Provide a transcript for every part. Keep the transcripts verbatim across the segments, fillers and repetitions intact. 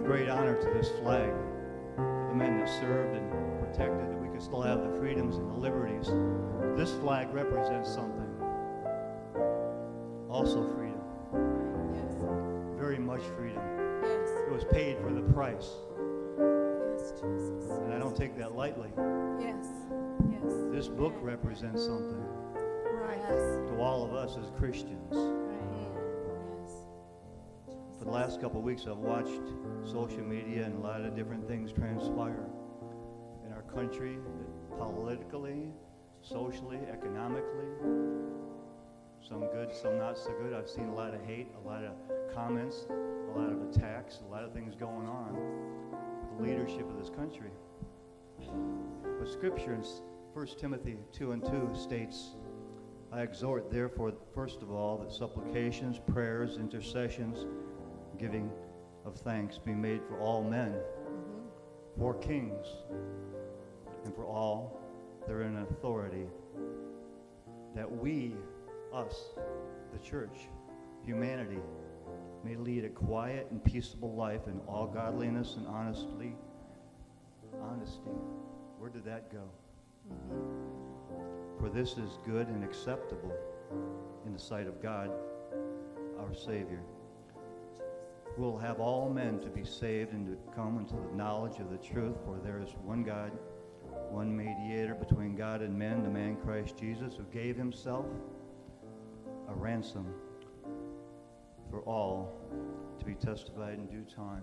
great honor to this flag, the men that served and protected, that we could still have the freedoms and the liberties. This flag represents something. Also freedom. Yes. Very much freedom. Yes. It was paid for the price. Yes, Jesus. And I don't take that lightly. Yes. Yes. This book represents something Right. to all of us as Christians. Yes. For the last couple of weeks, I've watched social media and a lot of different things transpire in our country, politically, socially, economically. Some good, some not so good. I've seen a lot of hate, a lot of comments, a lot of attacks, a lot of things going on with the leadership of this country. But Scripture in First Timothy two and two states, I exhort, therefore, first of all, that supplications, prayers, intercessions, giving of thanks be made for all men, mm-hmm. for kings, and for all that are in authority, that we, us, the church, humanity, may lead a quiet and peaceable life in all godliness and honestly, honesty. Where did that go? Mm-hmm. For this is good and acceptable in the sight of God, our Savior. We'll have all men to be saved and to come into the knowledge of the truth, for there is one God, one mediator between God and men, the man Christ Jesus, who gave himself a ransom for all to be testified in due time.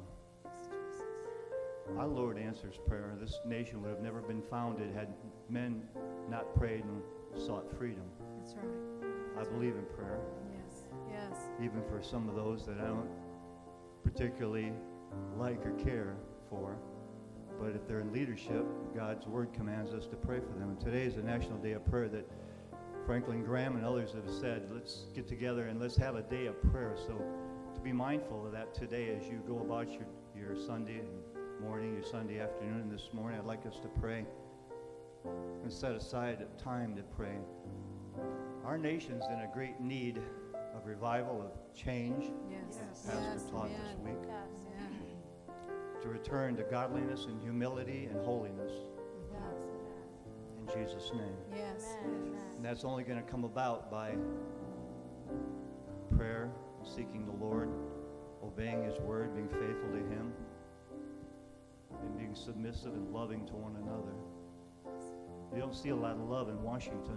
Our Lord answers prayer. This nation would have never been founded had men not prayed and sought freedom. That's right. I believe in prayer. Yes. Yes. Even for some of those that I don't particularly like or care for. But if they're in leadership, God's word commands us to pray for them. And today is the National Day of Prayer that Franklin Graham and others have said, let's get together and let's have a day of prayer. So to be mindful of that today as you go about your, your Sunday morning, your Sunday afternoon, and this morning, I'd like us to pray and set aside a time to pray. Our nation's in a great need of revival, of change. Yes. As Pastor Yes. taught Amen. this week. Yes. To return to godliness and humility and holiness. In Jesus' name. Yes. And that's only going to come about by prayer, seeking the Lord, obeying his word, being faithful to him, and being submissive and loving to one another. You don't see a lot of love in Washington,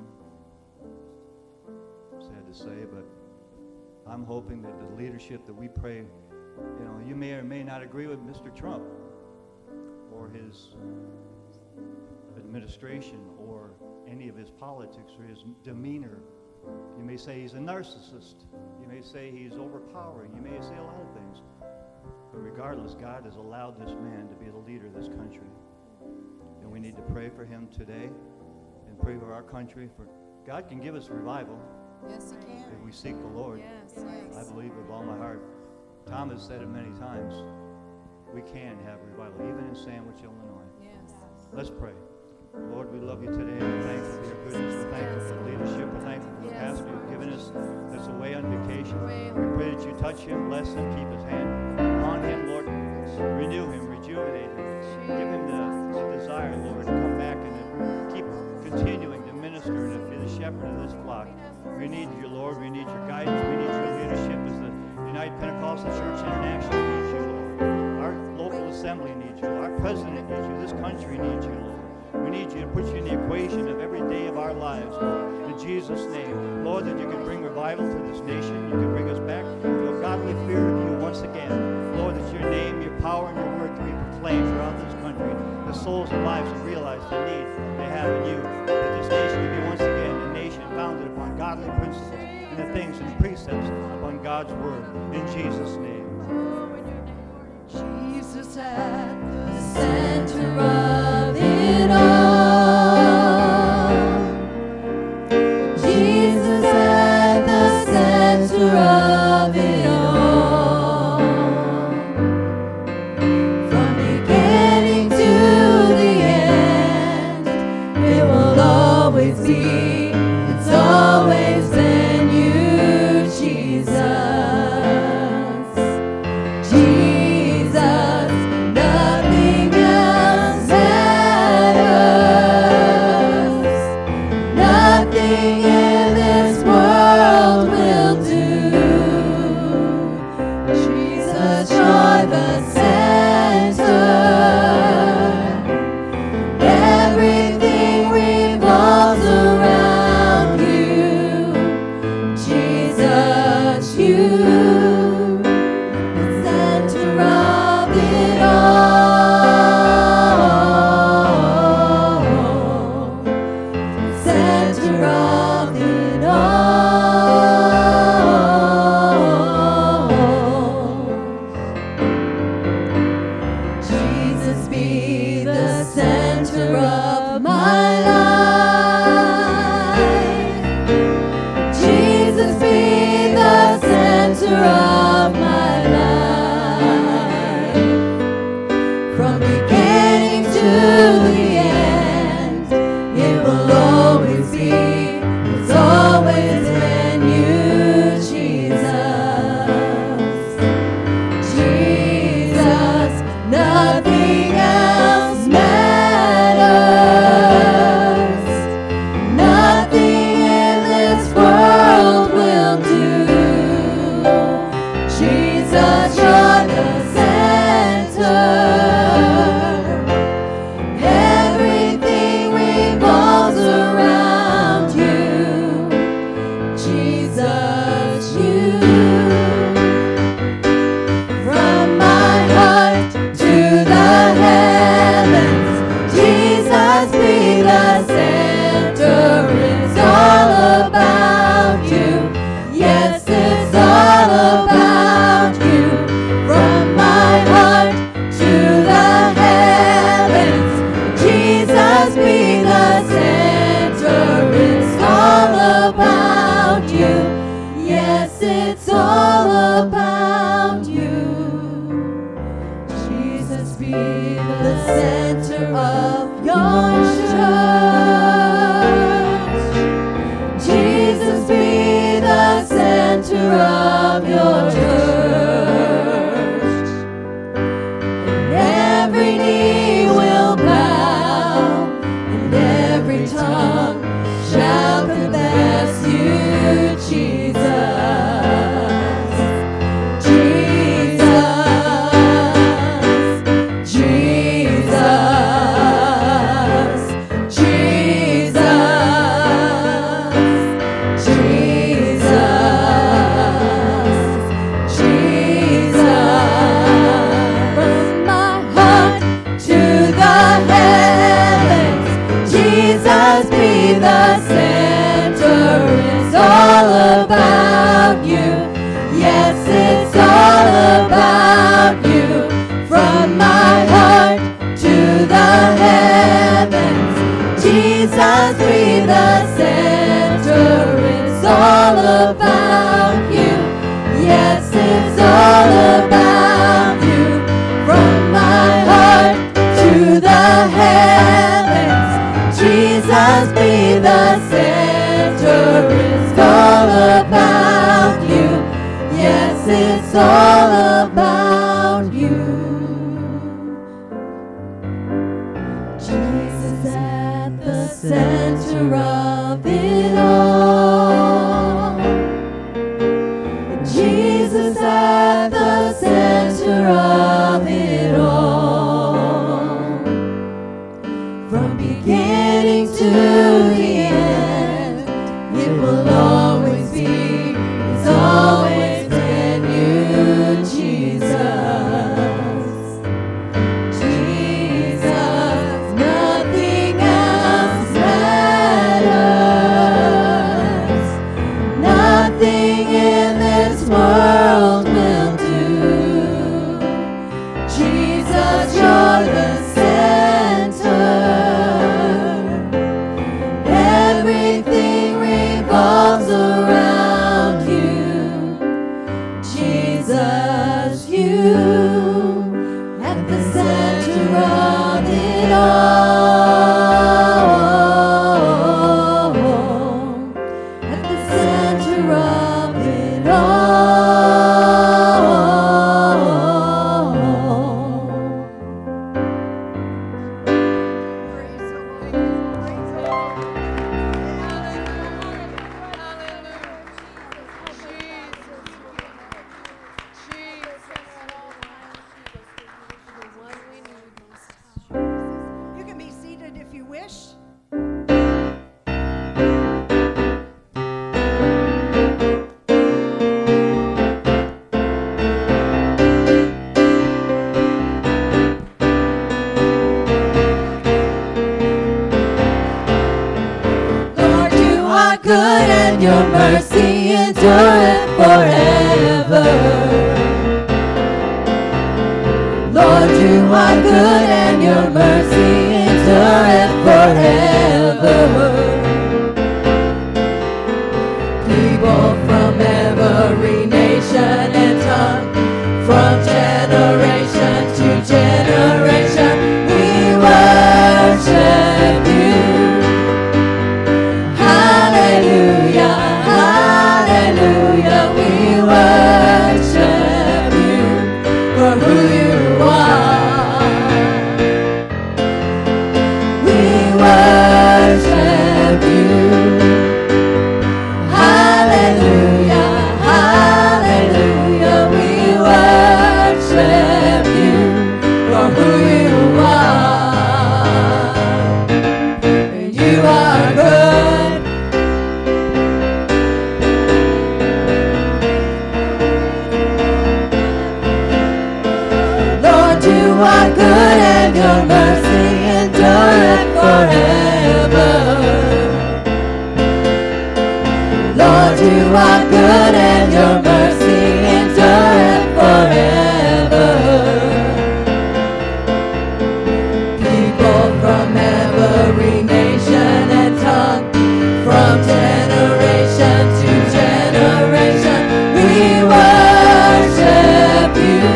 sad to say, but I'm hoping that the leadership that we pray, you know, you may or may not agree with Mister Trump or his administration or any of his politics or his demeanor. You may say he's a narcissist. You may say he's overpowering. You may say a lot of things. But regardless, God has allowed this man to be the leader of this country. And we need to pray for him today and pray for our country. For God can give us revival. Yes, he can. If we seek the Lord. Yes, yes. I believe with all my heart. Tom has said it many times. We can have revival, even in Sandwich, Illinois. Yes. Let's pray. Lord, we love you today. We're thankful for your goodness. We're thankful for the leadership. We're thankful for the Yes. pastor you've given us that's away on vacation. Away. We pray that you touch him, bless him, keep his hand on him, Lord. Renew him, rejuvenate him. Give him the, the desire, Lord, to come back and to keep continuing to minister and to be the shepherd of this flock. We need you, Lord. We need your guidance. We need your leadership as the United Pentecostal Church International needs you, Lord. Our local assembly needs you. Our president needs you. This country needs you, Lord. We need you to put you in the equation of every day of our lives, Lord. In Jesus' name, Lord, that you can bring revival to this nation. You can bring us back to a godly fear of you once again. Lord, that your name, your power, and your word can be proclaimed throughout this country. The souls and lives will realize the need they have in you. That this nation will be once again a nation founded upon godly principles and the things and precepts upon God's word. In Jesus' name. Jesus at the center of it all. Jesus at the center of it all. From beginning to the end, it will always be, it's always been you, Jesus. Jesus. are the center. Everything revolves around you. Jesus, you, the center of it all. Center of it all. Jesus, be the center of my life. Jesus, be the center of my life. From beginning to the end, it will always be, it's always been you, Jesus. Jesus, nothing else matters. Nothing in this world will do. Jesus, you're the center. Everything revolves around you. Jesus, you. From my heart to the heavens, Jesus, be the center. It's all about you. Yes, it's all about you. From my heart to the heavens, Jesus, be the center. It's all about you. Yes, it's all about you. Jesus, be the center of your church. Jesus, be the center of your church. And every knee will bow, and every tongue shall confess you, Jesus. Jesus, Jesus, Jesus, Jesus, Jesus. From my heart to the heavens, Jesus, be the center. It's all about you. Yes, it's all about you. From my heart to the heavens, Jesus, be the center. It's all about you. Yes, it's all about you. From my heart to the heavens, Jesus, be the center. It's all about you. Yes, it's all about you. Jesus at the center of it all. Jesus at the center of it all. From beginning to the end, it will always be, it's always been you, Jesus. Jesus, nothing else matters. Nothing in this world will do. Jesus, you're the center. and your mercy endureth forever. Lord, you are good and your mercy endureth forever. People from every nation and tongue, from generation to generation, we worship you. Hallelujah, hallelujah, we worship you for who you are. We worship you. Hallelujah, hallelujah, we worship you for who you are. And you are good. Lord, you are good and your mercy endureth forever. Lord, you are good and your mercy endureth forever. People from every nation and tongue, from generation to generation, we worship you.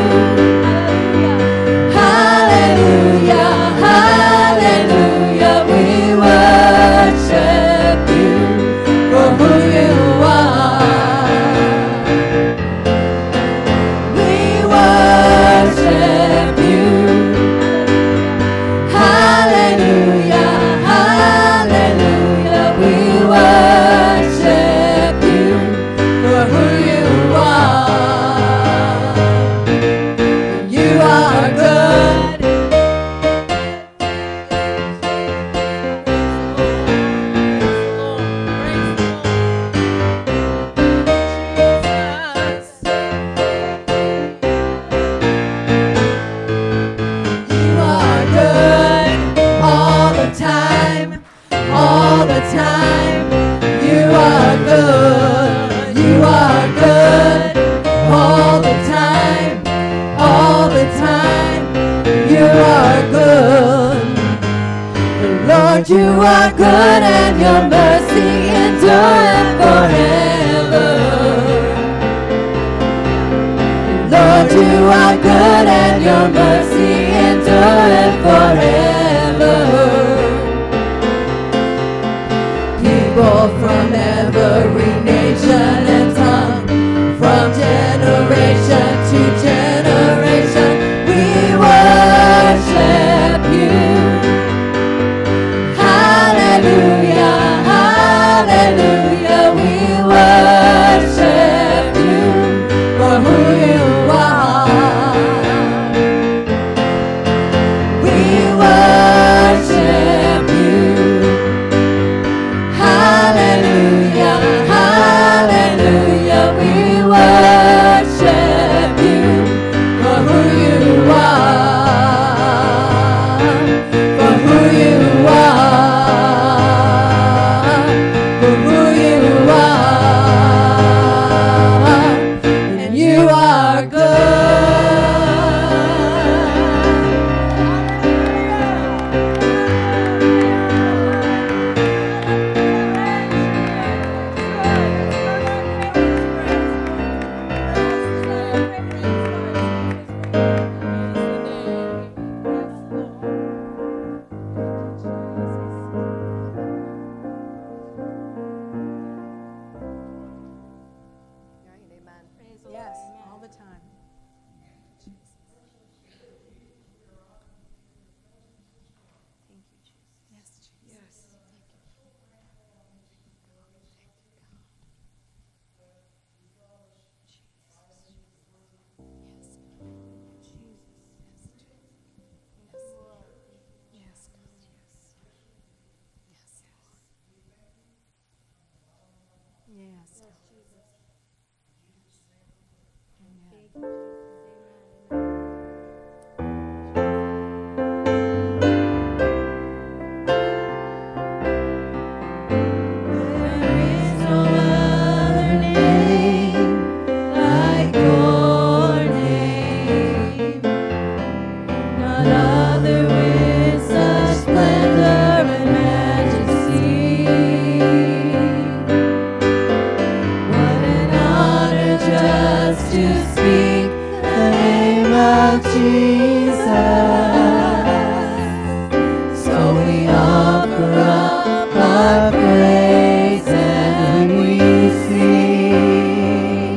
Hallelujah, hallelujah, we worship you for who you are. We worship you. Hallelujah, hallelujah, we worship you for who you are. You are good. You are good all the time, all the time. You are good, you are good all the time, all the time. You are good. Lord, you are good and your mercy endureth forever. Lord, you are good and your mercy endureth forever. People from every nation and tongue, from generation to generation, we worship you. Hallelujah, hallelujah, we worship you for who you are. Jesus. So we offer up our praise and we sing.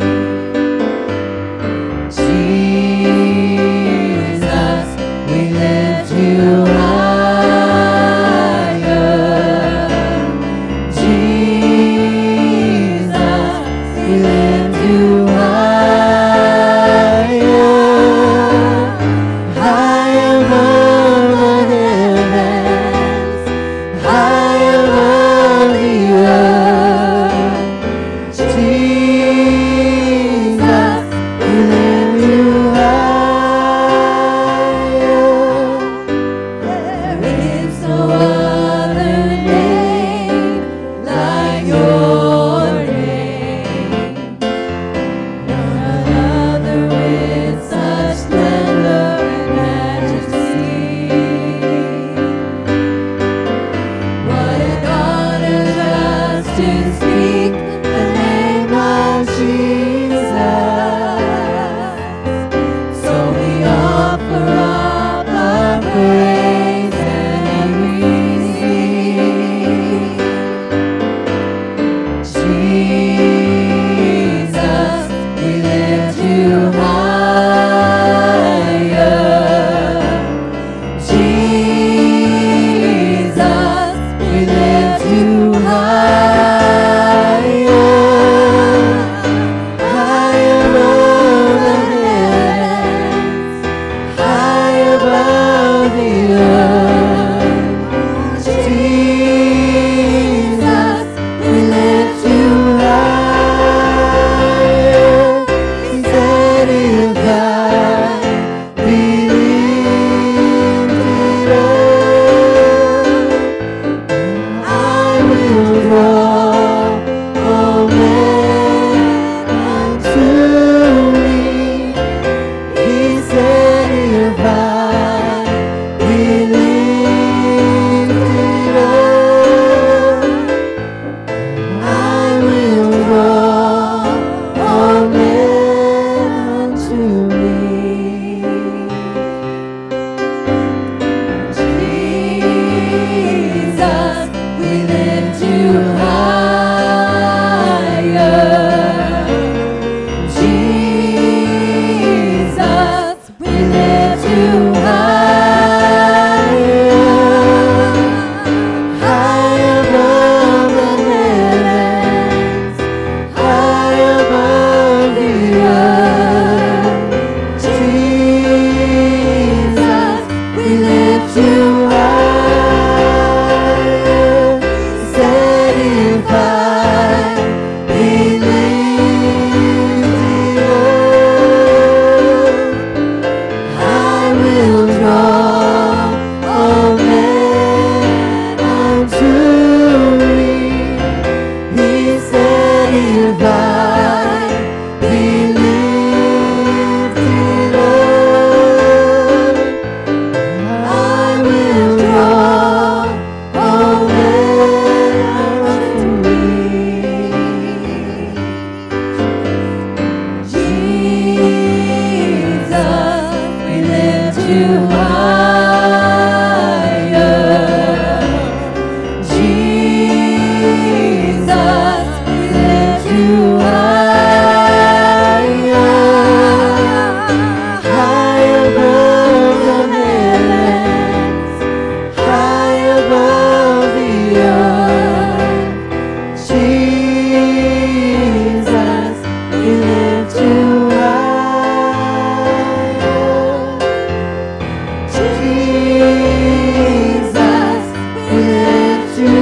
Jesus, we lift you higher. Jesus, we lift you higher. High above the heavens, high above the earth. Jesus, we lift you higher. There is no other name like your name. None other with such splendor and majesty. What an honor just to speak the name of Jesus. So we offer up our praise and we sing. Jesus, we lift you higher. Jesus, we lift you higher. High above the heavens, high above the earth. Jesus, we lift you higher. He said if I be lifted up, I will draw all men unto me. He said if I be lifted up, I will draw all men unto me. Jesus, we lift you higher. Jesus, we lift you higher. High above the heavens, high above the earth. Jesus, we lift you higher. Said if I be lifted up, I will draw all men unto me. He said if I be lifted up, I will draw all men unto me. Jesus, we lift you higher. Jesus, we lift you higher. High above the heavens, high above the earth. Jesus, we lift you higher. Jesus, we lift you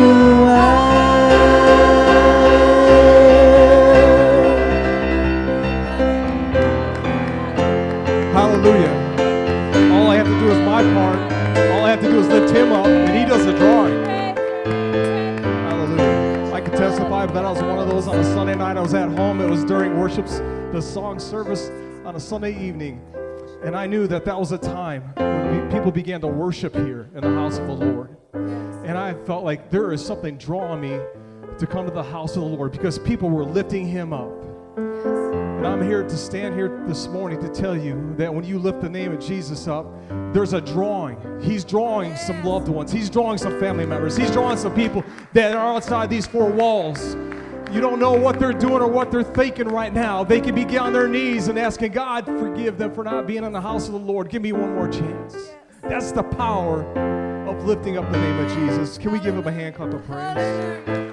higher. Hallelujah. All I have to do is my part. All I have to do is lift him up, and he does the drawing. Hallelujah. I can testify that I was one of those on a Sunday night. I was at home. It was during worship's, the song service on a Sunday evening. And I knew that that was a time when we- people began to worship here in the house of the Lord. And I felt like there is something drawing me to come to the house of the Lord because people were lifting him up. And I'm here to stand here this morning to tell you that when you lift the name of Jesus up, there's a drawing. He's drawing some loved ones. He's drawing some family members. He's drawing some people that are outside these four walls. You don't know what they're doing or what they're thinking right now. They can be on their knees and asking God, forgive them for not being in the house of the Lord. Give me one more chance. That's the power of lifting up the name of Jesus. Can we give him a hand clap of praise?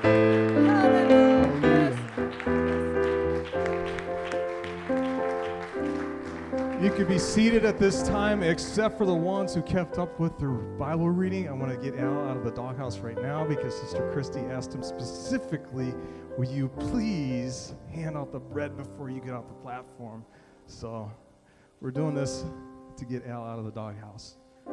You could be seated at this time, except for the ones who kept up with their Bible reading. I want to get Al out of the doghouse right now because Sister Christy asked him specifically, will you please hand out the bread before you get off the platform? So we're doing this to get Al out of the doghouse.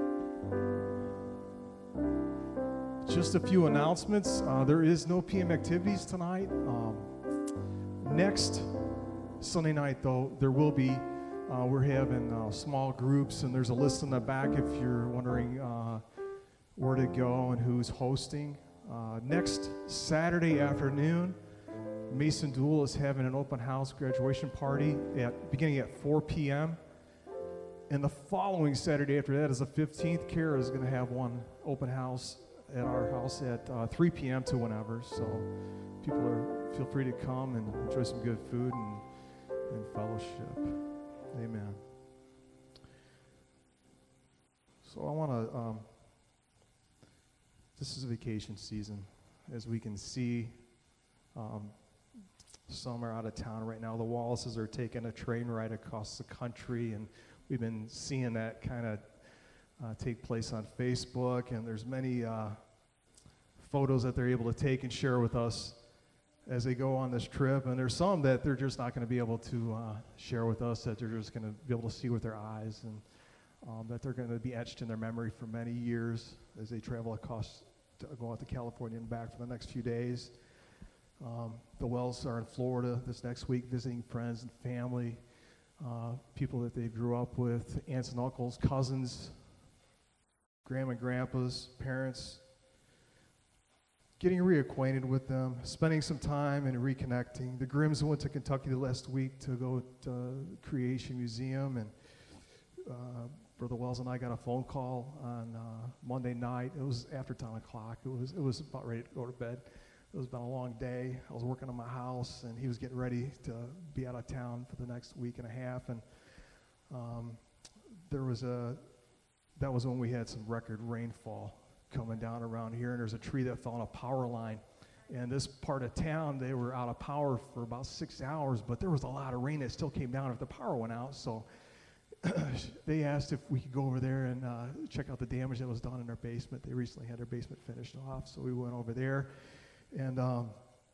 Just a few announcements. Uh, there is no P M activities tonight. Um, next Sunday night, though, there will be. Uh, we're having uh, small groups, and there's a list in the back if you're wondering uh, where to go and who's hosting. Uh, next Saturday afternoon, Mason Dual is having an open house graduation party at beginning at four p.m. And the following Saturday after that is the fifteenth. Kara is going to have one open house at our house at uh, three p.m. to whenever. So people are feel free to come and enjoy some good food and, and fellowship. Amen. So I want to, um, this is a vacation season. As we can see, um, some are out of town right now. The Wallaces are taking a train ride across the country, and we've been seeing that kind of uh, take place on Facebook, and there's many uh, photos that they're able to take and share with us as they go on this trip, and there's some that they're just not going to be able to uh, share with us, that they're just going to be able to see with their eyes, and um, that they're going to be etched in their memory for many years as they travel across, to go out to California and back for the next few days. Um, the Wells are in Florida this next week visiting friends and family, uh, people that they grew up with, aunts and uncles, cousins, grandma and grandpas, parents, getting reacquainted with them, spending some time and reconnecting. The Grimms went to Kentucky the last week to go to the Creation Museum, and uh, Brother Wells and I got a phone call on uh, Monday night. It was after ten o'clock. It was, it was about ready to go to bed. It was been a long day. I was working on my house, and he was getting ready to be out of town for the next week and a half, and um, there was a, that was when we had some record rainfall coming down around here, and there's a tree that fell on a power line. And this part of town, they were out of power for about six hours, but there was a lot of rain that still came down if the power went out. So they asked if we could go over there and uh, check out the damage that was done in their basement. They recently had their basement finished off, so we went over there. And um,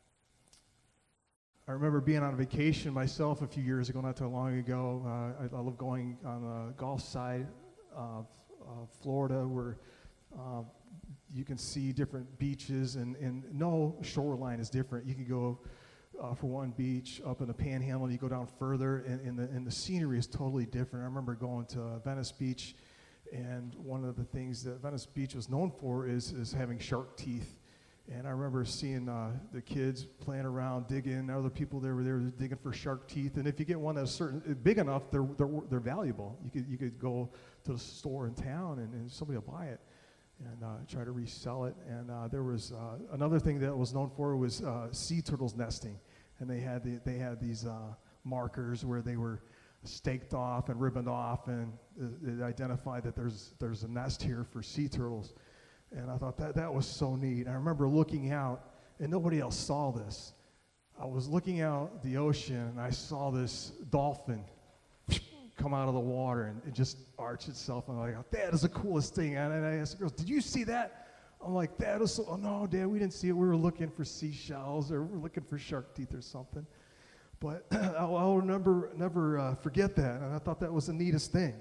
I remember being on vacation myself a few years ago, not too long ago. Uh, I, I love going on the Gulf side of uh, Florida, where uh, you can see different beaches, and, and no shoreline is different. You can go uh, for one beach up in the Panhandle, and you go down further, and, and, the, and the scenery is totally different. I remember going to Venice Beach, and one of the things that Venice Beach was known for is, is having shark teeth. And I remember seeing uh, the kids playing around, digging. Other people there were there digging for shark teeth. And if you get one that's certain big enough, they're they're they're valuable. You could you could go to the store in town, and, and somebody will buy it and uh, try to resell it. And uh, there was uh, another thing that was known for was uh, sea turtles nesting, and they had the, they had these uh, markers where they were staked off and ribboned off, and it, it identified that there's there's a nest here for sea turtles. And I thought that that was so neat. I remember looking out, and nobody else saw this. I was looking out the ocean, and I saw this dolphin come out of the water and it just arch itself. And I'm like, that is the coolest thing. And I asked the girls, did you see that? I'm like, that is so, oh, no, Dad, we didn't see it. We were looking for seashells, or we were looking for shark teeth or something. But I'll, I'll never, never uh, forget that. And I thought that was the neatest thing.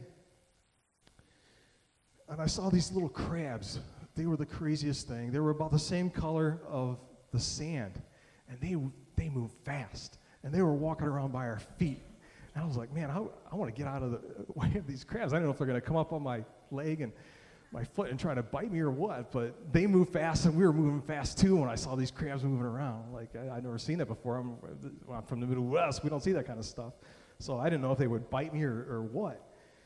And I saw these little crabs. They were the craziest thing. They were about the same color of the sand, and they they moved fast, and they were walking around by our feet. And I was like, man, I, I want to get out of the way of these crabs. I don't know if they're going to come up on my leg, and my foot and trying to bite me or what, but they moved fast and we were moving fast too when I saw these crabs moving around. Like, I, I'd never seen that before. I'm, I'm from the Midwest. We don't see that kind of stuff. So I didn't know if they would bite me or, or what.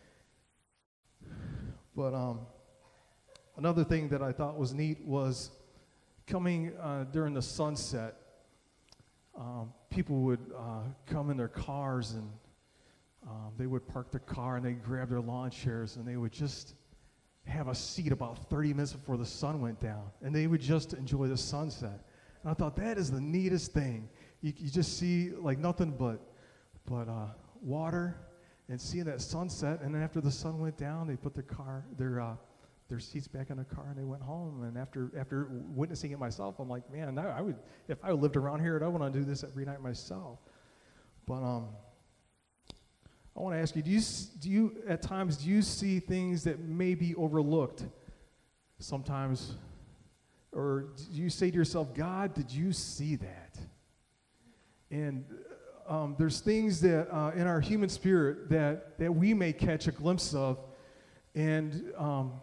But um, another thing that I thought was neat was coming uh, during the sunset. Um, people would uh, come in their cars and um, they would park their car and they'd grab their lawn chairs and they would just have a seat about thirty minutes before the sun went down, and they would just enjoy the sunset. And I thought, that is the neatest thing. You, you just see like nothing but but uh, water and seeing that sunset. And then after the sun went down, they put their car their uh, their seats back in the car and they went home. And after after witnessing it myself, I'm like, man, I, I would if I lived around here, I want to do this every night myself. But um. I want to ask you, do you, do you, at times, do you see things that may be overlooked sometimes? Or do you say to yourself, God, did you see that? And um, there's things that uh, in our human spirit that, that we may catch a glimpse of, and um,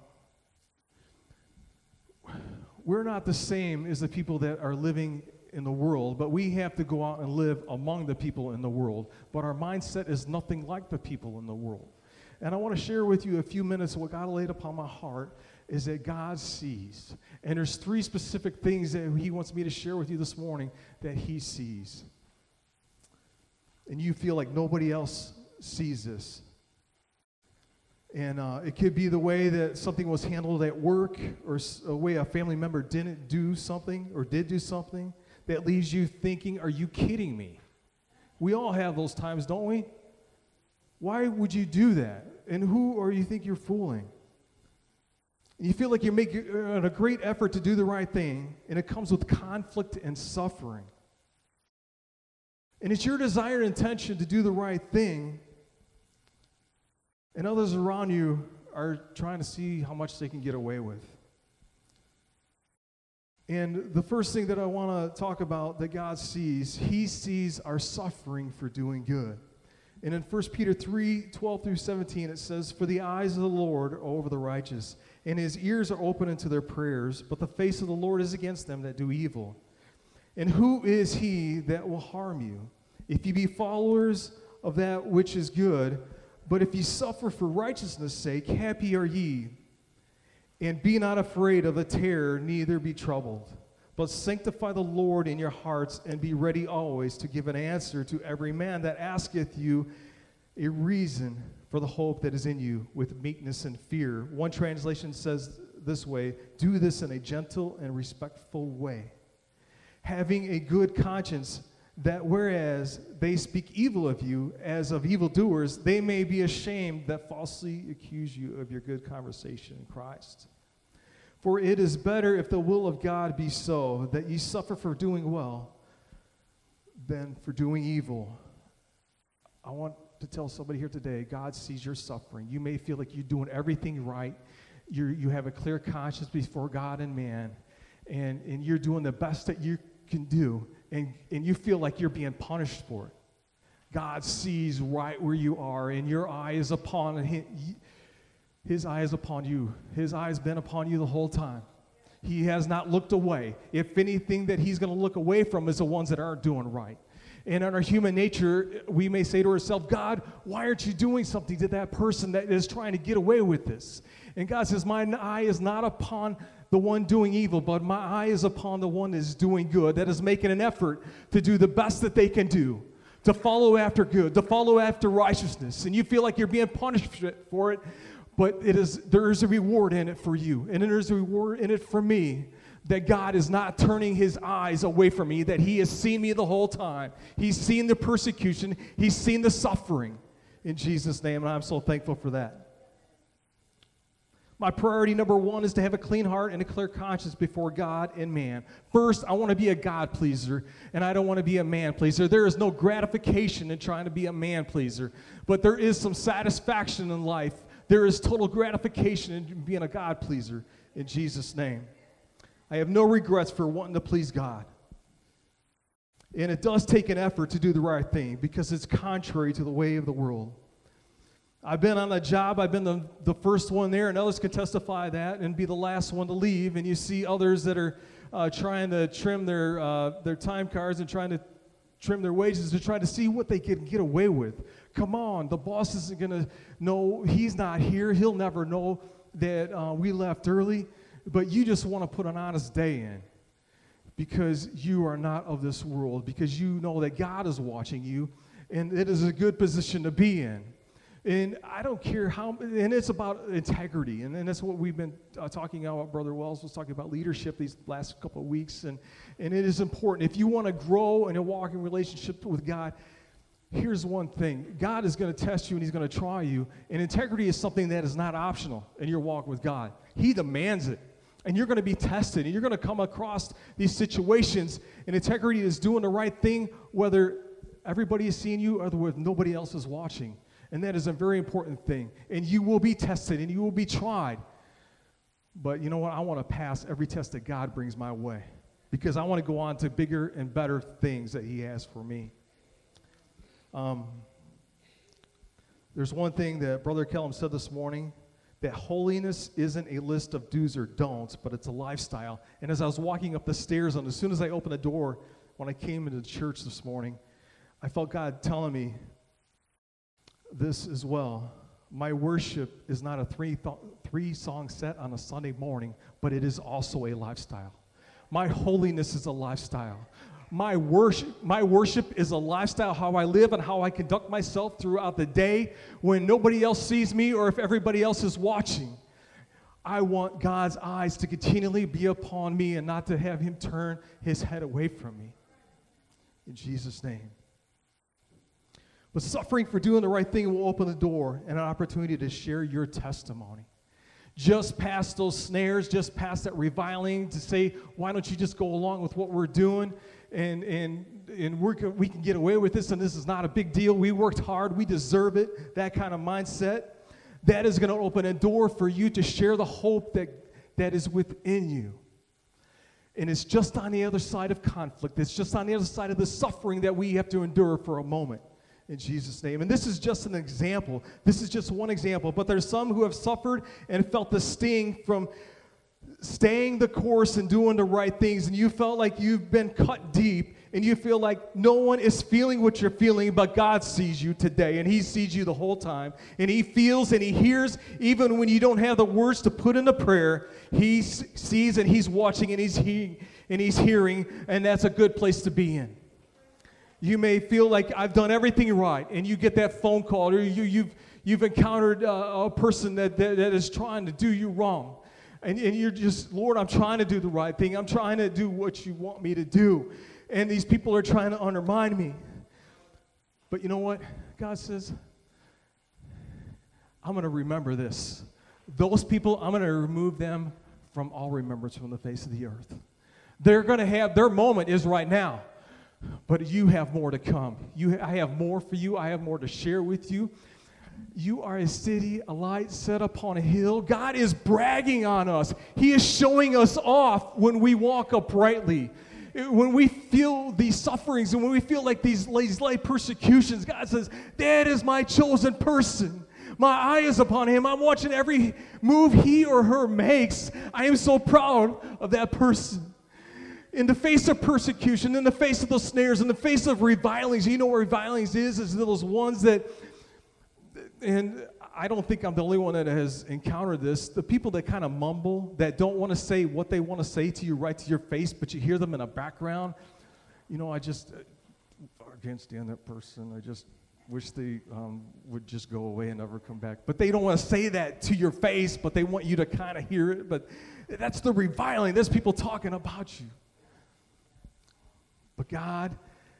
we're not the same as the people that are living in the world, but we have to go out and live among the people in the world. But our mindset is nothing like the people in the world. And I want to share with you a few minutes what God laid upon my heart is that God sees. And there's three specific things that he wants me to share with you this morning that he sees. And you feel like nobody else sees this. And uh, it could be the way that something was handled at work, or a way a family member didn't do something or did do something that leaves you thinking, are you kidding me? We all have those times, don't we? Why would you do that? And who are you think you're fooling? And you feel like you're making a great effort to do the right thing, and it comes with conflict and suffering. And it's your desire and intention to do the right thing, and others around you are trying to see how much they can get away with. And the first thing that I want to talk about that God sees, he sees our suffering for doing good. And in First Peter three, twelve through seventeen, it says, "For the eyes of the Lord are over the righteous, and his ears are open unto their prayers, but the face of the Lord is against them that do evil. And who is he that will harm you, if ye be followers of that which is good? But if ye suffer for righteousness' sake, happy are ye. And be not afraid of the terror, neither be troubled. But sanctify the Lord in your hearts, and be ready always to give an answer to every man that asketh you a reason for the hope that is in you, with meekness and fear." One translation says this way, "Do this in a gentle and respectful way, having a good conscience, that whereas they speak evil of you as of evildoers, they may be ashamed that falsely accuse you of your good conversation in Christ. For it is better, if the will of God be so, that ye suffer for doing well than for doing evil." I want to tell somebody here today, God sees your suffering. You may feel like you're doing everything right. You you have a clear conscience before God and man, and, and you're doing the best that you can do, and, and you feel like you're being punished for it. God sees right where you are, and your eye is upon him. His eye is upon you. His eye has been upon you the whole time. He has not looked away. If anything that he's going to look away from is the ones that aren't doing right. And in our human nature, we may say to ourselves, "God, why aren't you doing something to that person that is trying to get away with this?" And God says, "My eye is not upon the one doing evil, but my eye is upon the one that is doing good, that is making an effort to do the best that they can do, to follow after good, to follow after righteousness." And you feel like you're being punished for it, but it is there is a reward in it for you, and there is a reward in it for me, that God is not turning his eyes away from me, that he has seen me the whole time. He's seen the persecution. He's seen the suffering in Jesus' name, and I'm so thankful for that. My priority number one is to have a clean heart and a clear conscience before God and man. First, I want to be a God pleaser, and I don't want to be a man pleaser. There is no gratification in trying to be a man pleaser, but there is some satisfaction in life. There is total gratification in being a God pleaser in Jesus' name. I have no regrets for wanting to please God. And it does take an effort to do the right thing, because it's contrary to the way of the world. I've been on a job, I've been the, the first one there, and others can testify that and be the last one to leave, and you see others that are uh, trying to trim their, uh, their time cards and trying to trim their wages to try to see what they can get away with. Come on, the boss isn't going to know, he's not here, he'll never know that uh, we left early, but you just want to put an honest day in because you are not of this world, because you know that God is watching you, and it is a good position to be in. And I don't care how, and it's about integrity, and, and that's what we've been uh, talking about. Brother Wells was talking about leadership these last couple of weeks, and, and it is important. If you want to grow in a walking relationship with God, here's one thing. God is going to test you, and he's going to try you, and integrity is something that is not optional in your walk with God. He demands it, and you're going to be tested, and you're going to come across these situations, and integrity is doing the right thing whether everybody is seeing you or whether nobody else is watching. And that is a very important thing. And you will be tested and you will be tried. But you know what? I want to pass every test that God brings my way because I want to go on to bigger and better things that he has for me. Um, there's one thing that Brother Kellum said this morning, that holiness isn't a list of do's or don'ts, but it's a lifestyle. And as I was walking up the stairs, and as soon as I opened the door, when I came into the church this morning, I felt God telling me this as well. My worship is not a three th- three song set on a Sunday morning, but it is also a lifestyle. My holiness is a lifestyle. My worship, my worship is a lifestyle, how I live and how I conduct myself throughout the day when nobody else sees me or if everybody else is watching. I want God's eyes to continually be upon me and not to have him turn his head away from me. In Jesus' name. But suffering for doing the right thing will open the door and an opportunity to share your testimony. Just past those snares, just past that reviling, to say, why don't you just go along with what we're doing, and and and we're, we can get away with this, and this is not a big deal. We worked hard. We deserve it. That kind of mindset. That is going to open a door for you to share the hope that, that is within you. And it's just on the other side of conflict. It's just on the other side of the suffering that we have to endure for a moment. In Jesus' name. And this is just an example. This is just one example. But there's some who have suffered and felt the sting from staying the course and doing the right things. And you felt like you've been cut deep. And you feel like no one is feeling what you're feeling, but God sees you today. And he sees you the whole time. And he feels and he hears even when you don't have the words to put in the prayer. He sees and he's watching and he's, he, and he's hearing. And that's a good place to be in. You may feel like I've done everything right, and you get that phone call, or you, you've, you've encountered uh, a person that, that, that is trying to do you wrong. And, and you're just, Lord, I'm trying to do the right thing. I'm trying to do what you want me to do. And these people are trying to undermine me. But you know what? God says, I'm going to remember this. Those people, I'm going to remove them from all remembrance from the face of the earth. They're going to have, their moment is right now. But you have more to come. You, I have more for you. I have more to share with you. You are a city, a light set upon a hill. God is bragging on us. He is showing us off when we walk uprightly. When we feel these sufferings and when we feel like these, these light persecutions, God says, that is my chosen person. My eye is upon him. I'm watching every move he or her makes. I am so proud of that person. In the face of persecution, in the face of those snares, in the face of revilings, you know what revilings is? Is those ones that, and I don't think I'm the only one that has encountered this, the people that kind of mumble, that don't want to say what they want to say to you right to your face, but you hear them in the background. You know, I just, I can't stand that person. I just wish they um, would just go away and never come back. But they don't want to say that to your face, but they want you to kind of hear it. But that's the reviling. There's people talking about you. But God,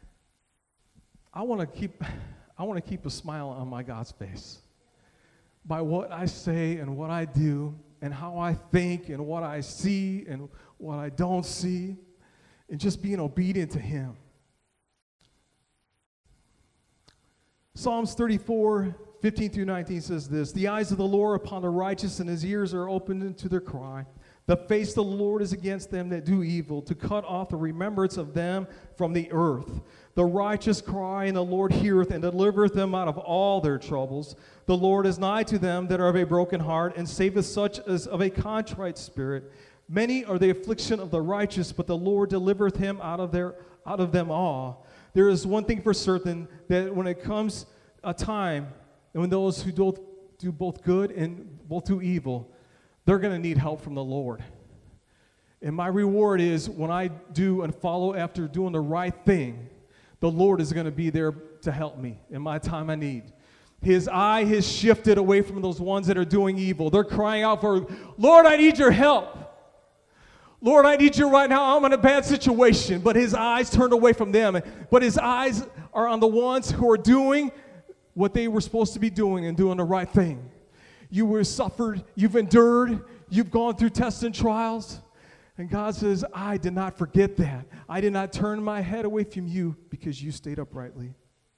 I want to keep I want to keep a smile on my God's face by what I say and what I do and how I think and what I see and what I don't see and just being obedient to him. Psalms thirty-four fifteen through nineteen says this, the eyes of the Lord upon the righteous, and his ears are opened to their cry. The face of the Lord is against them that do evil, to cut off the remembrance of them from the earth. The righteous cry, and the Lord heareth, and delivereth them out of all their troubles. The Lord is nigh to them that are of a broken heart, and saveth such as of a contrite spirit. Many are the affliction of the righteous, but the Lord delivereth him out of their out of them all. There is one thing for certain, that when it comes a time, and when those who do, do both good and both do evil, they're going to need help from the Lord. And my reward is when I do and follow after doing the right thing, the Lord is going to be there to help me in my time I need. His eye has shifted away from those ones that are doing evil. They're crying out for, Lord, I need your help. Lord, I need you right now. I'm in a bad situation. But his eyes turned away from them. But his eyes are on the ones who are doing what they were supposed to be doing and doing the right thing. You were suffered, you've endured, you've gone through tests and trials. And God says, I did not forget that. I did not turn my head away from you because you stayed uprightly.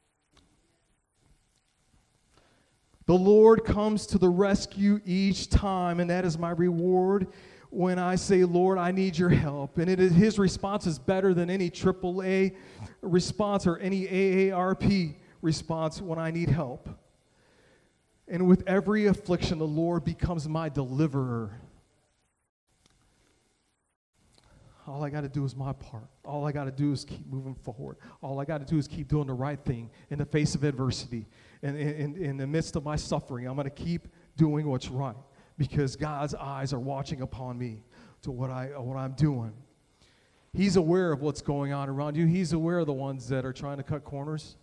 The Lord comes to the rescue each time, and that is my reward when I say, Lord, I need your help. And it is, his response is better than any triple A response or any A A R P response when I need help. And with every affliction, the Lord becomes my deliverer. All I got to do is my part. All I got to do is keep moving forward. All I got to do is keep doing the right thing in the face of adversity. And in, in, in the midst of my suffering, I'm going to keep doing what's right because God's eyes are watching upon me to what, I, what I'm doing. He's aware of what's going on around you. He's aware of the ones that are trying to cut corners.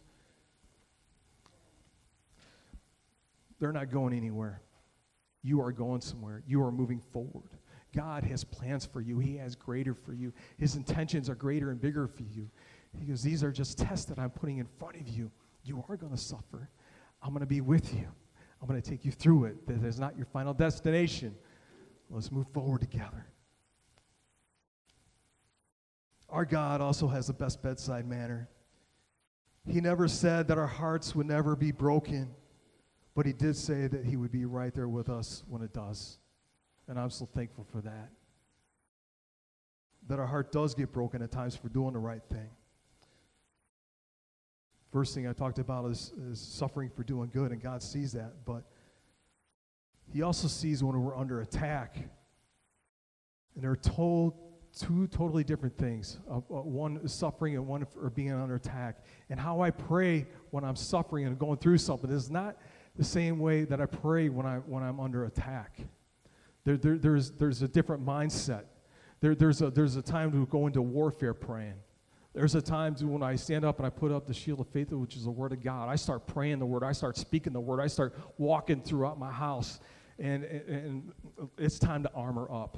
They're not going anywhere. You are going somewhere. You are moving forward. God has plans for you. He has greater for you. His intentions are greater and bigger for you. He goes, these are just tests that I'm putting in front of you. You are going to suffer. I'm going to be with you. I'm going to take you through it. That is not your final destination. Let's move forward together. Our God also has the best bedside manner. He never said that our hearts would never be broken. But he did say that he would be right there with us when it does. And I'm so thankful for that. That our heart does get broken at times for doing the right thing. First thing I talked about is, is suffering for doing good, and God sees that. But he also sees when we're under attack. And they're told two totally different things. Uh, uh, one is suffering and one for being under attack. And how I pray when I'm suffering and going through something is not the same way that I pray when, I, when I'm under attack. There, there, there's, there's a different mindset. There, there's, a, there's a time to go into warfare praying. There's a time to when I stand up and I put up the shield of faith, which is the Word of God. I start praying the Word. I start speaking the Word. I start walking throughout my house. And, and, and it's time to armor up.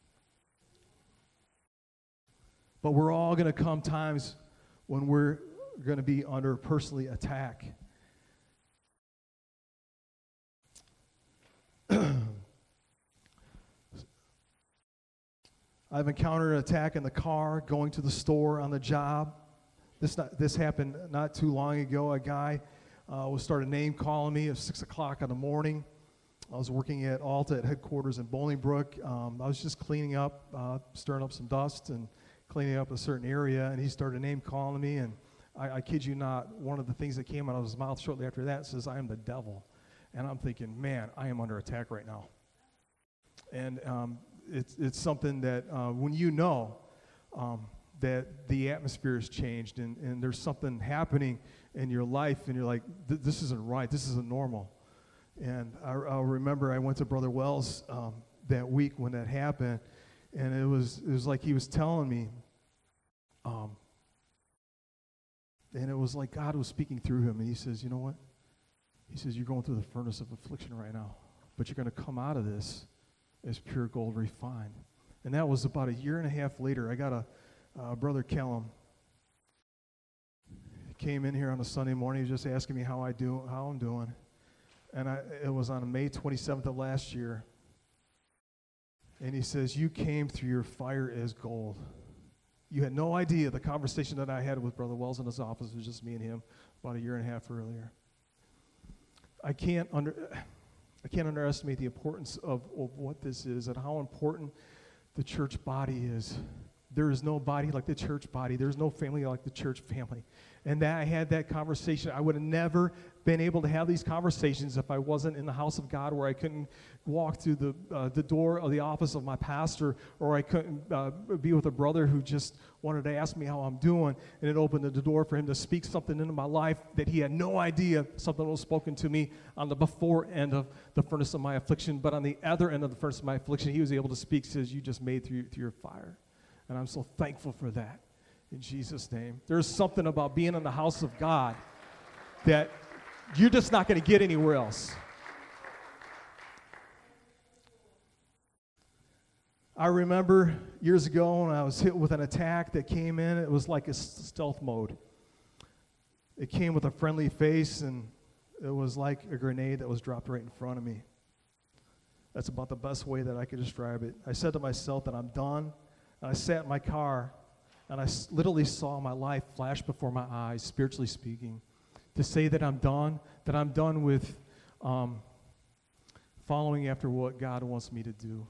But we're all going to come times when we're going to be under personally attack. I've encountered an attack in the car, going to the store, on the job. This not, this happened not too long ago. A guy uh, was started name calling me at six o'clock in the morning. I was working at Alta at headquarters in Bolingbrook. Um, I was just cleaning up, uh, stirring up some dust and cleaning up a certain area, and he started name calling me. And I, I kid you not, one of the things that came out of his mouth shortly after that says, "I am the devil." And I'm thinking, man, I am under attack right now. And um, it's it's something that uh, when you know um, that the atmosphere has changed and, and there's something happening in your life and you're like, this isn't right, this isn't normal. And I, I'll remember I went to Brother Wells um, that week when that happened, and it was it was like he was telling me, um, and it was like God was speaking through him, and he says, you know what? He says, you're going through the furnace of affliction right now, but you're going to come out of this as pure gold refined. And that was about a year and a half later. I got a uh, Brother Kellum. He came in here on a Sunday morning. He was just asking me how I do, how I'm doing. And I, it was on May twenty-seventh of last year. And he says, you came through your fire as gold. You had no idea the conversation that I had with Brother Wells in his office. It was just me and him about a year and a half earlier. I can't under, I can't underestimate the importance of, of what this is and how important the church body is. There is no body like the church body. There's no family like the church family. And that I had that conversation. I would have never been able to have these conversations if I wasn't in the house of God, where I couldn't walk through the uh, the door of the office of my pastor, or I couldn't uh, be with a brother who just wanted to ask me how I'm doing, and it opened the door for him to speak something into my life that he had no idea something was spoken to me on the before end of the furnace of my affliction, but on the other end of the furnace of my affliction, he was able to speak, says, you just made through, through your fire. And I'm so thankful for that, in Jesus' name. There's something about being in the house of God that you're just not going to get anywhere else. I remember years ago when I was hit with an attack that came in, it was like a stealth mode. It came with a friendly face, and it was like a grenade that was dropped right in front of me. That's about the best way that I could describe it. I said to myself that I'm done. And I sat in my car, and I s- literally saw my life flash before my eyes, spiritually speaking, to say that I'm done, that I'm done with um, following after what God wants me to do,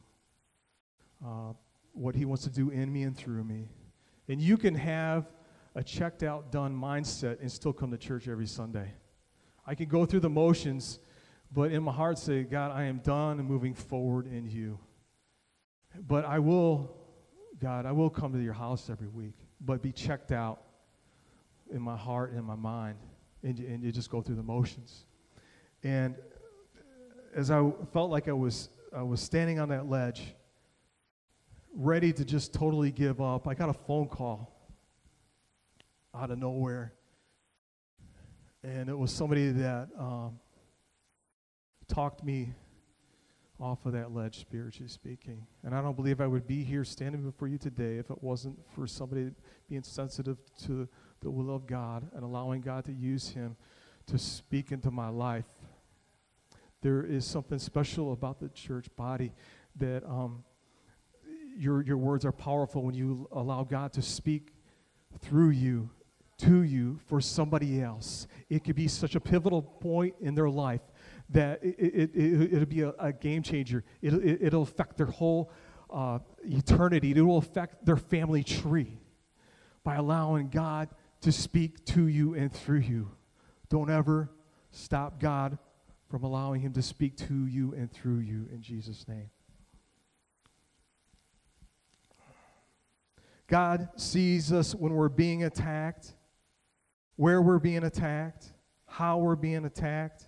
uh, what he wants to do in me and through me. And you can have a checked out, done mindset and still come to church every Sunday. I can go through the motions, but in my heart say, God, I am done and moving forward in you. But I will... God, I will come to your house every week, but be checked out in my heart and in my mind, and, and you just go through the motions. And as I felt like I was, I was standing on that ledge, ready to just totally give up, I got a phone call out of nowhere, and it was somebody that um, talked me off of that ledge, spiritually speaking. And I don't believe I would be here standing before you today if it wasn't for somebody being sensitive to the will of God and allowing God to use him to speak into my life. There is something special about the church body that um, your your words are powerful when you allow God to speak through you, to you, for somebody else. It could be such a pivotal point in their life that it, it, it, it'll be a, a game changer. It'll, it, it'll affect their whole uh, eternity. It will affect their family tree by allowing God to speak to you and through you. Don't ever stop God from allowing him to speak to you and through you, in Jesus' name. God sees us when we're being attacked, where we're being attacked, how we're being attacked.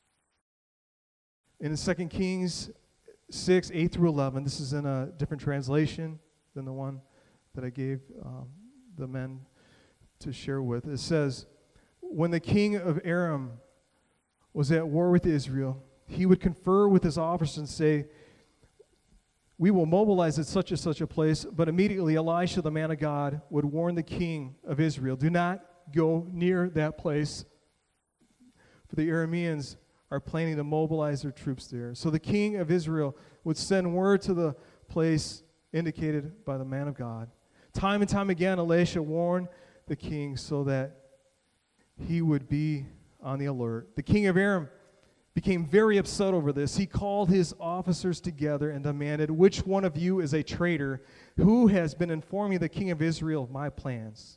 In Second Kings six, eight through eleven, this is in a different translation than the one that I gave um, the men to share with. It says, when the king of Aram was at war with Israel, he would confer with his officers and say, we will mobilize at such and such a place. But immediately Elisha, the man of God, would warn the king of Israel, do not go near that place, for the Arameans are planning to mobilize their troops there. So the king of Israel would send word to the place indicated by the man of God. Time and time again, Elisha warned the king so that he would be on the alert. The king of Aram became very upset over this. He called his officers together and demanded, which one of you is a traitor? Who has been informing the king of Israel of my plans?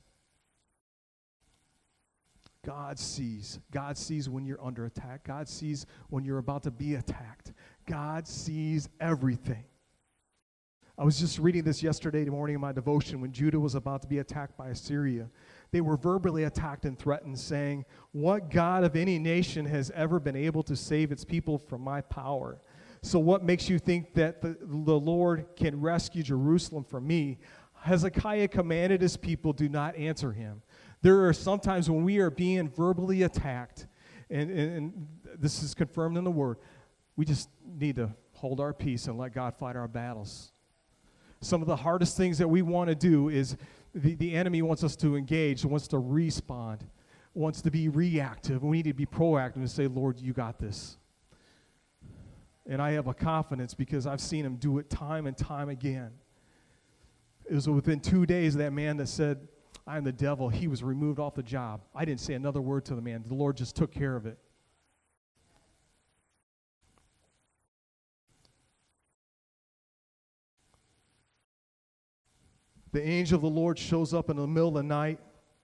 God sees. God sees when you're under attack. God sees when you're about to be attacked. God sees everything. I was just reading this yesterday morning in my devotion when Judah was about to be attacked by Assyria. They were verbally attacked and threatened, saying, what God of any nation has ever been able to save its people from my power? So what makes you think that the, the Lord can rescue Jerusalem from me? Hezekiah commanded his people, do not answer him. There are sometimes when we are being verbally attacked, and, and, and this is confirmed in the Word, we just need to hold our peace and let God fight our battles. Some of the hardest things that we want to do is the, the enemy wants us to engage, wants to respond, wants to be reactive. We need to be proactive and say, Lord, you got this. And I have a confidence because I've seen him do it time and time again. It was within two days of that man that said, I am the devil, he was removed off the job. I didn't say another word to the man. The Lord just took care of it. the angel of the Lord shows up in the middle of the night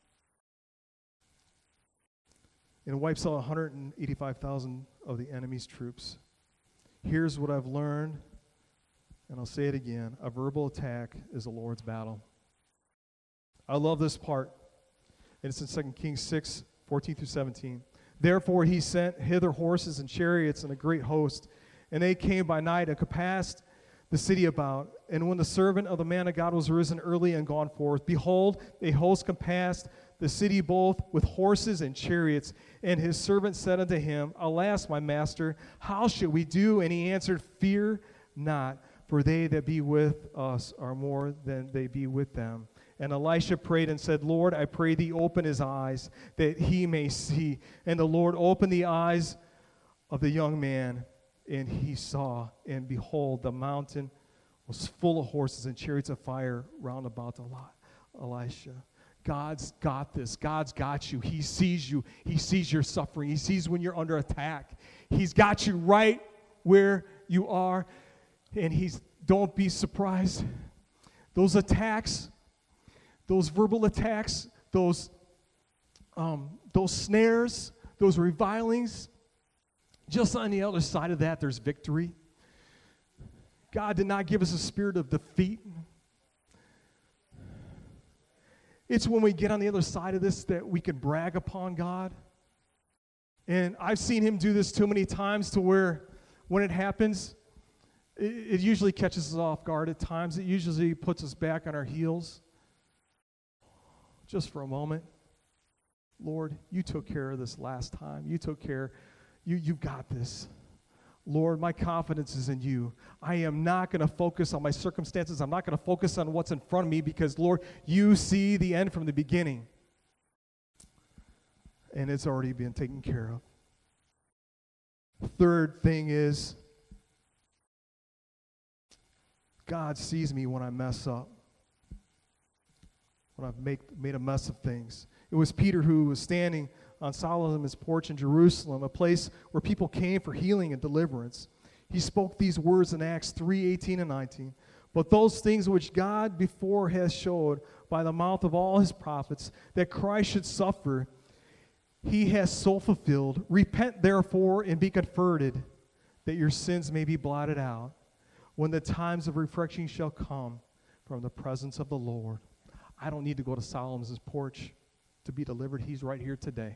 and wipes out one hundred eighty-five thousand of the enemy's troops. Here's what I've learned, and I'll say it again. A verbal attack is the Lord's battle. I love this part. And it's in Second Kings six, fourteen through seventeen. Therefore he sent hither horses and chariots and a great host, and they came by night and compassed the city about. And when the servant of the man of God was risen early and gone forth, behold, a host compassed the city both with horses and chariots. And his servant said unto him, Alas, my master, how shall we do? And he answered, Fear not, for they that be with us are more than they be with them. And Elisha prayed and said, Lord, I pray thee, open his eyes, that he may see. And the Lord opened the eyes of the young man, and he saw, and behold, the mountain was full of horses and chariots of fire round about Elisha. God's got this. God's got you. He sees you. He sees your suffering. He sees when you're under attack. He's got you right where you are, and he's, don't be surprised. Those attacks, those verbal attacks, those, um, those snares, those revilings, just on the other side of that, there's victory. God did not give us a spirit of defeat. It's when we get on the other side of this that we can brag upon God. And I've seen him do this too many times to where when it happens, it, it usually catches us off guard at times. It usually puts us back on our heels. Just for a moment. Lord, you took care of this last time. You took care. You, you've got this. Lord, my confidence is in you. I am not going to focus on my circumstances. I'm not going to focus on what's in front of me because, Lord, you see the end from the beginning. And it's already been taken care of. Third thing is, God sees me when I mess up. When I've make, made a mess of things. It was Peter who was standing on Solomon's porch in Jerusalem, a place where people came for healing and deliverance. He spoke these words in Acts three, eighteen and nineteen. But those things which God before has showed by the mouth of all his prophets, that Christ should suffer, he has so fulfilled. Repent therefore and be converted, that your sins may be blotted out, when the times of refreshing shall come from the presence of the Lord. I don't need to go to Solomon's porch to be delivered. He's right here today.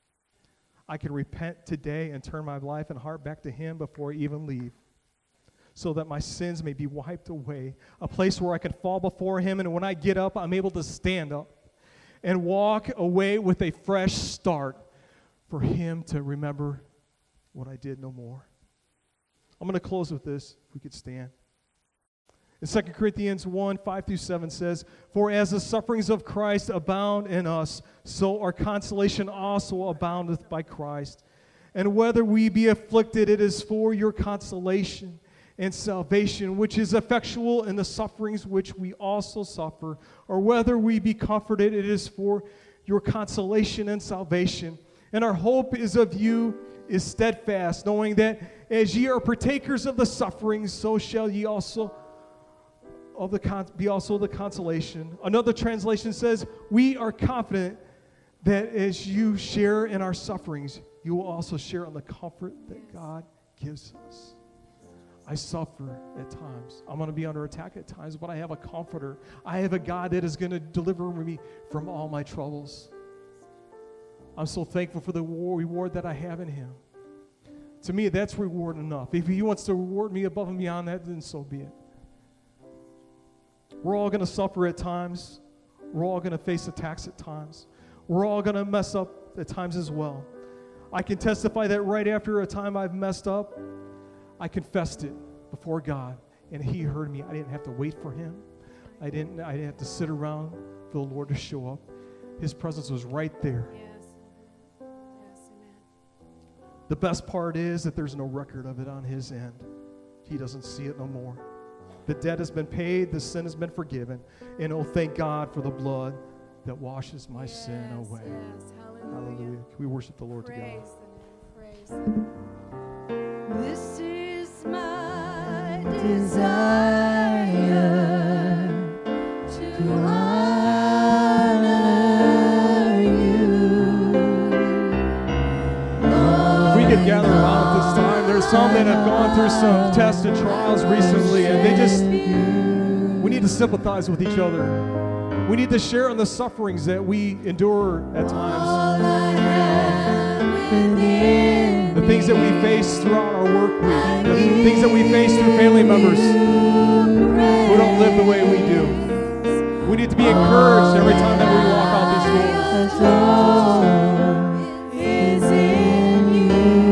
I can repent today and turn my life and heart back to him before I even leave, so that my sins may be wiped away, a place where I can fall before him, and when I get up, I'm able to stand up and walk away with a fresh start for him to remember what I did no more. I'm going to close with this, if we could stand. In Second Corinthians one, five through seven says, For as the sufferings of Christ abound in us, so our consolation also aboundeth by Christ. And whether we be afflicted, it is for your consolation and salvation, which is effectual in the sufferings which we also suffer. Or whether we be comforted, it is for your consolation and salvation. And our hope is of you, is steadfast, knowing that as ye are partakers of the sufferings, so shall ye also of the con- be also the consolation. Another translation says, we are confident that as you share in our sufferings, you will also share in the comfort that God gives us. I suffer at times. I'm going to be under attack at times, but I have a comforter. I have a God that is going to deliver me from all my troubles. I'm so thankful for the reward that I have in him. To me, that's reward enough. If he wants to reward me above and beyond that, then so be it. We're all going to suffer at times. We're all going to face attacks at times. We're all going to mess up at times as well. I can testify that right after a time I've messed up, I confessed it before God, and he heard me. I didn't have to wait for him. I didn't, I didn't have to sit around for the Lord to show up. His presence was right there. Yes. Yes, amen. The best part is that there's no record of it on his end. He doesn't see it no more. The debt has been paid, the sin has been forgiven, and oh, thank God for the blood that washes my Yes, sin away. Yes. Hallelujah. Hallelujah. Can we worship the Lord Praise together? the name. Praise the name. This is my desire to some that have gone through some tests and trials recently, and they just, we need to sympathize with each other. We need to share in the sufferings that we endure at times. The things that we face throughout our work week, the things that we face through family members who don't live the way we do. We need to be encouraged every time that we walk out these doors. Is in you.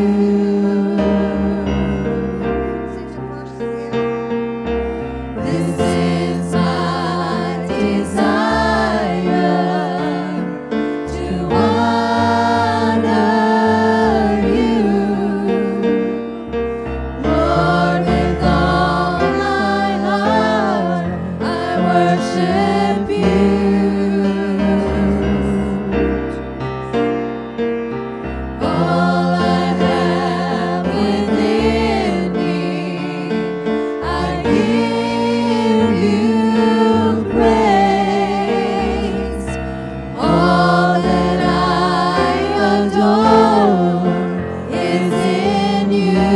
This is my desire to honor you, Lord, with all my heart. I worship you. All I have within me, I give you praise. All that I adore is in you.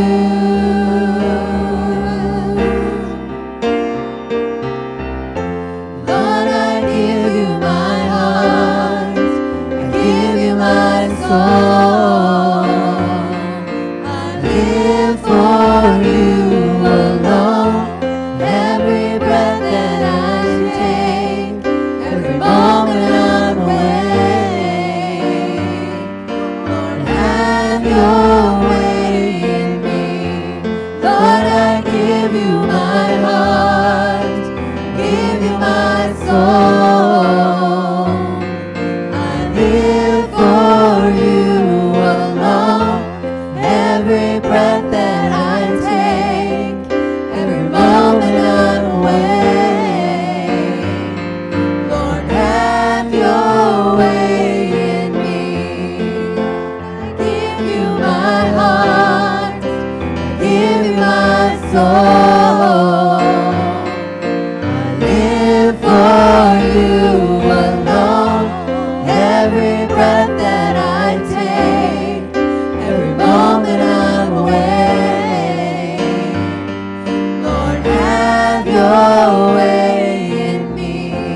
Lord, I give you my heart, I give you my soul. I live for you alone. Every breath that I take, every moment I'm awake. Lord, have your way in me. Lord, I give you my heart, give you my soul. I live for you alone. Every breath that I take, every moment I'm awake. Lord, have your way in me. I give you my heart, I give you my soul. I live for you alone. Every breath that I take, every moment I'm awake. Lord, have your way in me.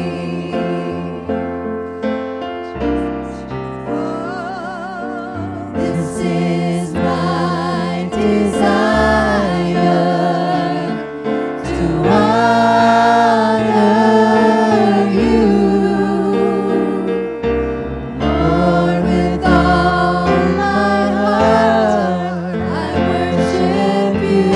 This is my desire to honor you, Lord, with all my heart. I worship you.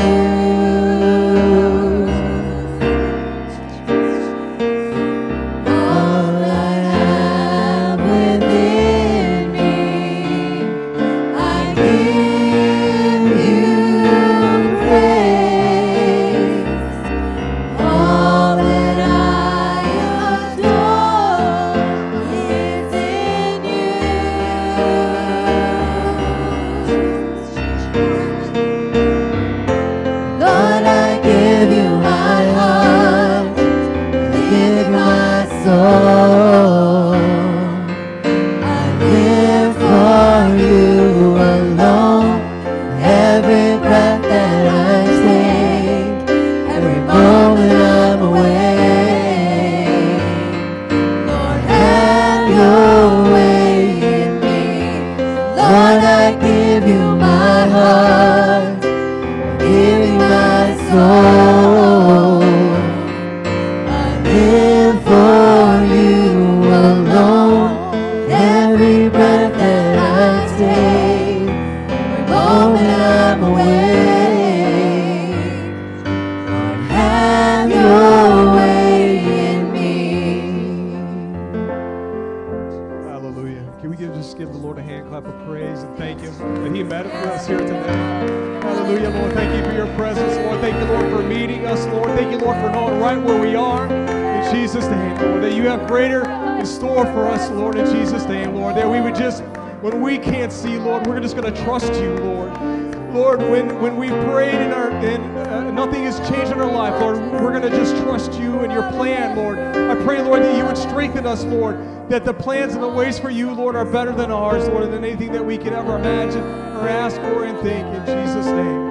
All I have within me, I give you praise. All that I adore is in you. Lord, I give you my heart, give my soul. I live for you alone. Every breath that I take, every moment I'm awake. Lord, have your way in me. Lord, I give you my heart, give you my soul. I live for you alone. Every breath that I take, every moment I'm awake. Lord, have your way in me. Hallelujah. Can we give, just give the Lord a hand clap of praise and thank Him that He met with us here today? Hallelujah, Lord. Thank you for your presence, Lord. Thank you, Lord, for meeting us, Lord. Thank you, Lord, for knowing right where we are. In Jesus' name, Lord, that you have greater in store for us, Lord, in Jesus' name, Lord. That we would just, when we can't see, Lord, we're just going to trust you, Lord. Lord, when, when we prayed in our, and uh, nothing has changed in our life, Lord, we're going to just trust you and your plan, Lord. I pray, Lord, that you would strengthen us, Lord, that the plans and the ways for you, Lord, are better than ours, Lord, than anything that we could ever imagine or ask or and think. In Jesus' name.